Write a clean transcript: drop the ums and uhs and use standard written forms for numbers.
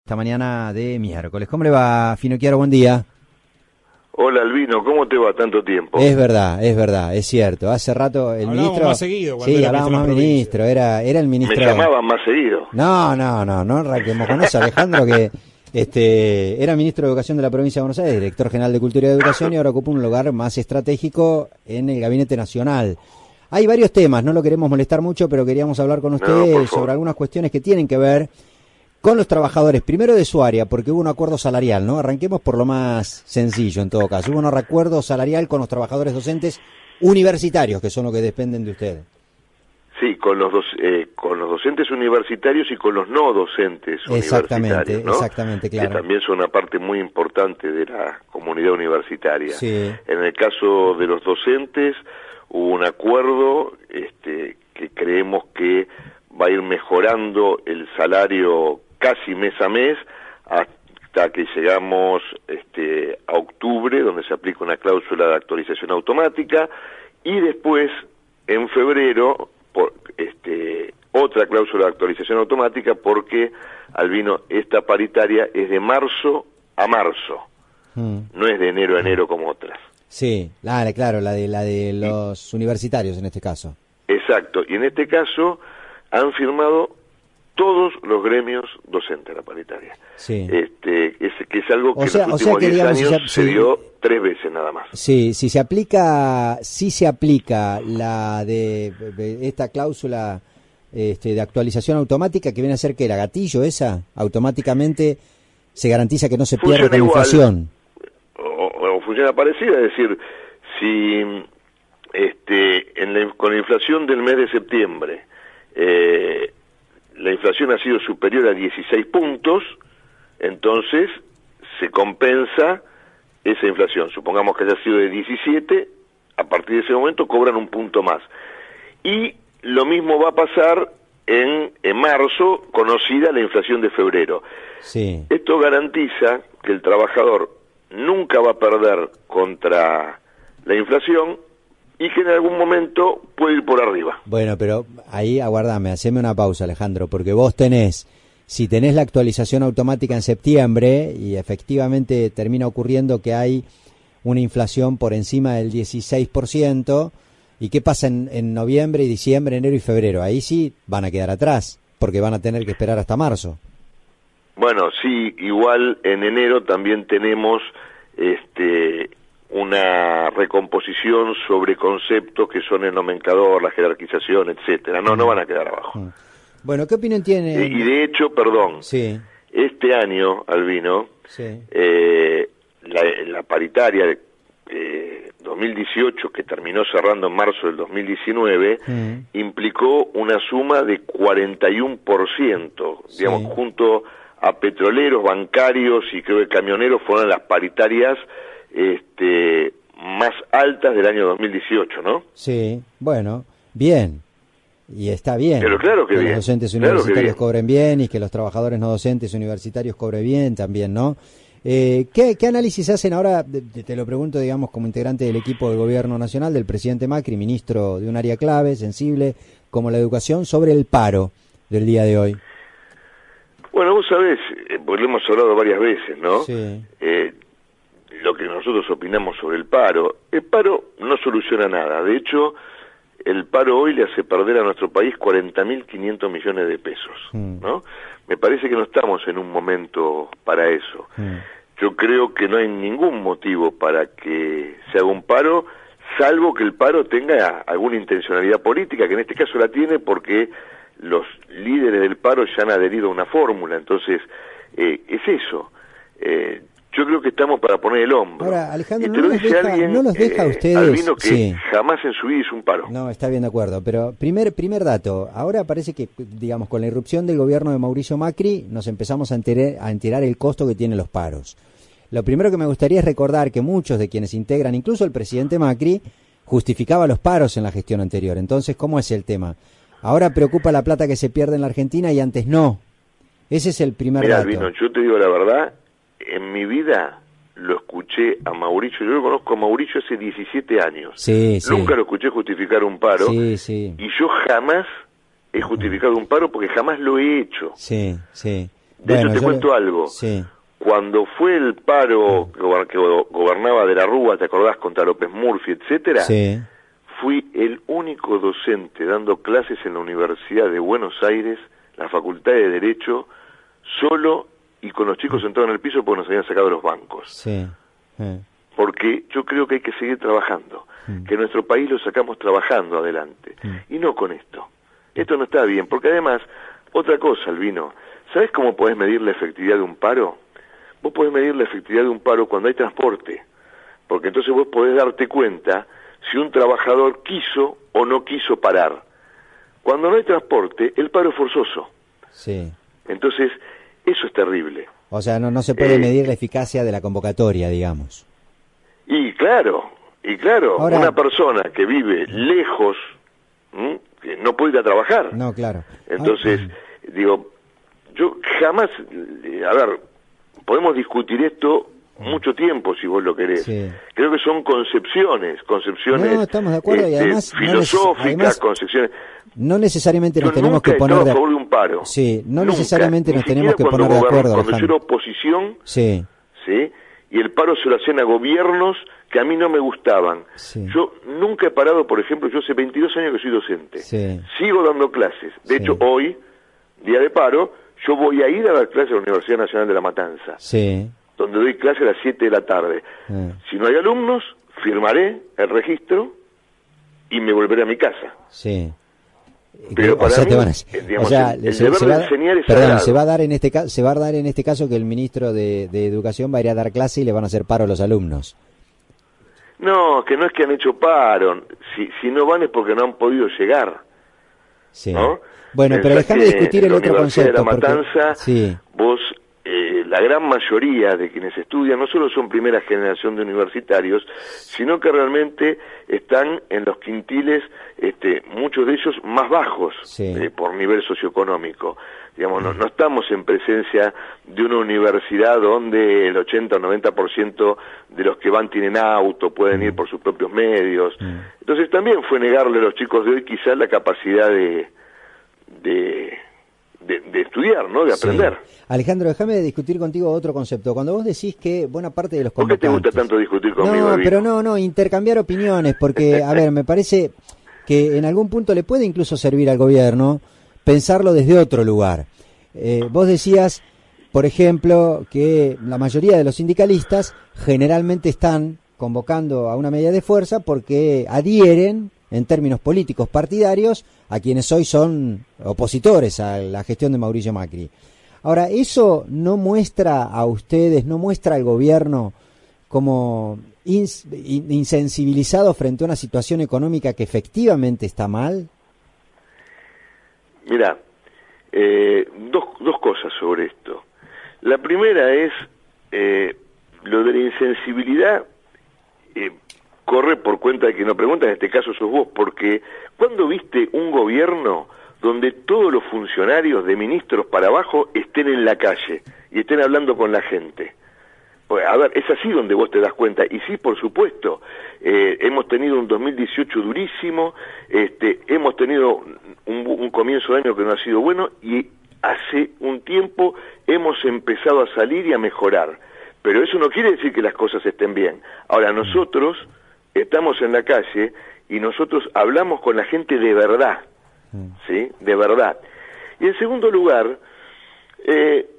esta mañana de miércoles. ¿Cómo le va, Finocchiaro? Buen día. Hola, Albino, ¿cómo te va tanto tiempo? Es verdad, es cierto. Hace rato el hablábamos ministro... más seguido cuando sí, era hablábamos más ministro, era el ministro... Me llamaban más seguido. No arranquemos con eso, Alejandro, que era ministro de Educación de la provincia de Buenos Aires, director general de Cultura y Educación, y ahora ocupa un lugar más estratégico en el Gabinete Nacional. Hay varios temas, no lo queremos molestar mucho, pero queríamos hablar con usted sobre algunas cuestiones que tienen que ver con los trabajadores, primero de su área, porque hubo un acuerdo salarial, ¿no? Arranquemos por lo más sencillo en todo caso. Hubo un acuerdo salarial con los trabajadores docentes universitarios, que son los que dependen de ustedes. Sí, con los docentes universitarios y con los no docentes universitarios, ¿no? Exactamente, claro. Que también son una parte muy importante de la comunidad universitaria. Sí. En el caso de los docentes hubo un acuerdo que creemos que va a ir mejorando el salario casi mes a mes hasta que llegamos a octubre, donde se aplica una cláusula de actualización automática, y después en febrero otra cláusula de actualización automática, porque, Albino, esta paritaria es de marzo a marzo, no es de enero a enero como otras. Sí, claro, la de los universitarios en este caso. Exacto, y en este caso han firmado todos los gremios docentes la paritaria. Sí. Que es algo que en los últimos 10 años se dio 3 veces nada más. Sí, si se aplica la de esta cláusula de actualización automática, que viene a ser que era gatillo esa, automáticamente se garantiza que no se pierda con la inflación. O funciona parecida, es decir, si con la inflación del mes de septiembre la inflación ha sido superior a 16 puntos, entonces se compensa esa inflación. Supongamos que haya sido de 17, a partir de ese momento cobran un punto más. Y lo mismo va a pasar en marzo, conocida la inflación de febrero. Sí. Esto garantiza que el trabajador nunca va a perder contra la inflación y que en algún momento puede ir por arriba. Bueno, pero ahí aguardame, haceme una pausa, Alejandro, porque vos si tenés la actualización automática en septiembre y efectivamente termina ocurriendo que hay una inflación por encima del 16%, ¿y qué pasa en noviembre y diciembre, enero y febrero? Ahí sí van a quedar atrás, porque van a tener que esperar hasta marzo. Bueno, sí, igual en enero también tenemos una recomposición sobre conceptos que son el nomenclador, la jerarquización, etcétera. No van a quedar abajo. Bueno, ¿qué opinión tiene? Y de hecho, sí. Este año, Albino, sí. La paritaria 2018, que terminó cerrando en marzo del 2019, implicó una suma de 41%, digamos, junto a petroleros, bancarios y creo que camioneros fueron las paritarias más altas del año 2018, ¿no? Sí, bueno, bien. Y está bien. Pero claro que bien. Los docentes universitarios cobren bien y que los trabajadores no docentes universitarios cobren bien también, ¿no? ¿Qué análisis hacen ahora? Te lo pregunto, digamos, como integrante del equipo del Gobierno Nacional, del presidente Macri, ministro de un área clave, sensible, como la educación, sobre el paro del día de hoy. Bueno, vos sabés, porque lo hemos hablado varias veces, ¿no? Sí. Lo que nosotros opinamos sobre el paro no soluciona nada. De hecho, el paro hoy le hace perder a nuestro país 40.500 millones de pesos, ¿no? Me parece que no estamos en un momento para eso. Yo creo que no hay ningún motivo para que se haga un paro, salvo que el paro tenga alguna intencionalidad política, que en este caso la tiene porque los líderes del paro ya han adherido a una fórmula. Entonces, es eso. Yo creo que estamos para poner el hombro. Ahora, Alejandro, y te lo dice alguien, no los deja a ustedes... Albino, que jamás en su vida hizo un paro. No, está bien de acuerdo, pero primer dato. Ahora parece que, digamos, con la irrupción del gobierno de Mauricio Macri, nos empezamos a enterar el costo que tienen los paros. Lo primero que me gustaría es recordar que muchos de quienes integran, incluso el presidente Macri, justificaba los paros en la gestión anterior. Entonces, ¿cómo es el tema? Ahora preocupa la plata que se pierde en la Argentina y antes no. Ese es el primer dato. Albino, yo te digo la verdad, en mi vida lo escuché a Mauricio, yo lo conozco a Mauricio hace 17 años. Sí. Nunca lo escuché justificar un paro. Sí. Y yo jamás he justificado un paro porque jamás lo he hecho. Sí. De hecho, te cuento algo. Sí. Cuando fue el paro que gobernaba de la Rúa, ¿te acordás? Contra López Murphy, etcétera. Sí. Fui el único docente dando clases en la Universidad de Buenos Aires, la Facultad de Derecho, solo y con los chicos sentados en el piso porque nos habían sacado los bancos. Sí. Porque yo creo que hay que seguir trabajando, que nuestro país lo sacamos trabajando adelante, y no con esto. Esto no está bien, porque además, otra cosa, Albino, ¿sabés cómo podés medir la efectividad de un paro? Vos podés medir la efectividad de un paro cuando hay transporte, porque entonces vos podés darte cuenta si un trabajador quiso o no quiso parar. Cuando no hay transporte, el paro es forzoso. Sí. Entonces, eso es terrible. O sea, no se puede medir la eficacia de la convocatoria, digamos. Y claro, Ahora, una persona que vive lejos, que no puede ir a trabajar. No, claro. Entonces, digo, yo jamás, a ver, podemos discutir esto mucho tiempo si vos lo querés. Sí. Creo que son concepciones no, estamos de acuerdo, y además filosóficas, concepciones. No necesariamente nos yo tenemos nunca que poner a favor de un paro. Sí, no Nunca, necesariamente nos tenemos que poner de acuerdo. Cuando yo Alejandro. era oposición, sí, y el paro se lo hacían a gobiernos que a mí no me gustaban. Sí. Yo nunca he parado, por ejemplo, yo hace 22 años que soy docente. Sí. Sigo dando clases. De hecho, hoy, día de paro, yo voy a ir a dar clases a la Universidad Nacional de La Matanza. Sí. Donde doy clase a las 7 de la tarde. Si no hay alumnos, firmaré el registro y me volveré a mi casa. Sí. Pero para mí, digamos, el deber de enseñar es sagrado. se va a dar en este caso que el ministro de Educación va a ir a dar clase y le van a hacer paro a los alumnos. No, que no es que han hecho paro. Si no van es porque no han podido llegar. Sí. ¿No? Bueno, pero déjame discutir el otro concepto. En la Matanza, sí. vos, la gran mayoría de quienes estudian no solo son primera generación de universitarios, sino que realmente están en los quintiles, muchos de ellos más bajos, sí. Por nivel socioeconómico. Digamos, no estamos en presencia de una universidad donde el 80 o 90% de los que van tienen auto, pueden ir por sus propios medios. Entonces también fue negarle a los chicos de hoy quizás la capacidad de estudiar, ¿no? De aprender. Sí. Alejandro, déjame discutir contigo otro concepto. Cuando vos decís que buena parte de los ¿Por qué te gusta tanto discutir conmigo? No, pero no, intercambiar opiniones, porque, a ver, me parece que en algún punto le puede incluso servir al gobierno pensarlo desde otro lugar. Vos decías, por ejemplo, que la mayoría de los sindicalistas generalmente están convocando a una medida de fuerza porque adhieren, en términos políticos partidarios, a quienes hoy son opositores a la gestión de Mauricio Macri. Ahora, ¿eso no muestra a ustedes, no muestra al gobierno como insensibilizado frente a una situación económica que efectivamente está mal? Mira, dos cosas sobre esto. La primera es lo de la insensibilidad. Corre por cuenta de que no pregunta, en este caso sos vos, porque ¿cuándo viste un gobierno donde todos los funcionarios de ministros para abajo estén en la calle y estén hablando con la gente? Pues, a ver, es así donde vos te das cuenta, y sí, por supuesto, hemos tenido un 2018 durísimo, hemos tenido un comienzo de año que no ha sido bueno, y hace un tiempo hemos empezado a salir y a mejorar, pero eso no quiere decir que las cosas estén bien. Ahora, nosotros estamos en la calle y nosotros hablamos con la gente de verdad, ¿sí? De verdad. Y en segundo lugar,